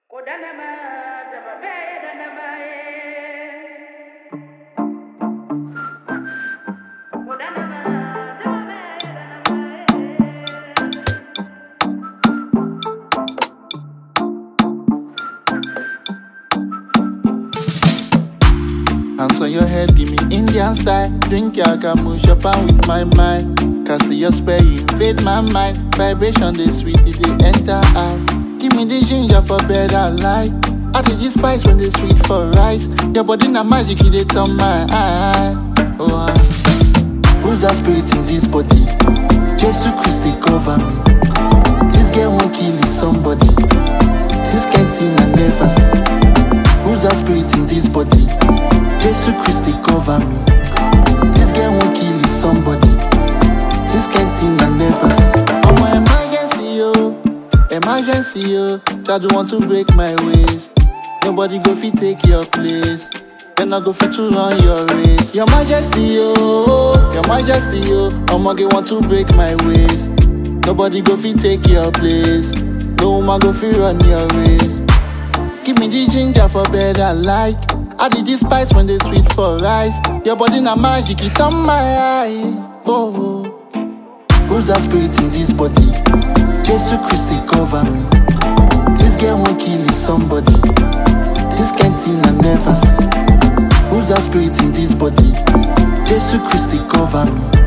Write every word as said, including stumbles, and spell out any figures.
Hands on your head, give me Indian style. Drink your camus, your pan with my mind. Cast your spell, you invade my mind. Vibration, they sweet, it they enter eye. Give me the ginger for better life. I did the spice when they sweet for rice. Your body na magic, it they turn my eye. Oh, ah. Who's that spirit in this body? Just to Christy cover me. This girl won't kill somebody. This kind thing I never see. Who's that spirit in this body? Just to Christy cover me. This girl won't kill somebody. This kind thing I never see. I'm an emergency, yo. Emergency, yo. Try to want to break my waist. Nobody go fit take your place. Then I go fit to run your race. Your majesty, yo. Your majesty, yo. I'ma get want to break my waist. Nobody go fit take your place. No woman go fit run your race. Give me the ginger for better like. I did this spice when they sweet for rice. Your body na magic, it on my eyes. Oh, oh. Who's that spirit in this body? Just to Christy cover me. This girl won't kill somebody. This kind thing I never see. Who's that spirit in this body? Just to Christy cover me.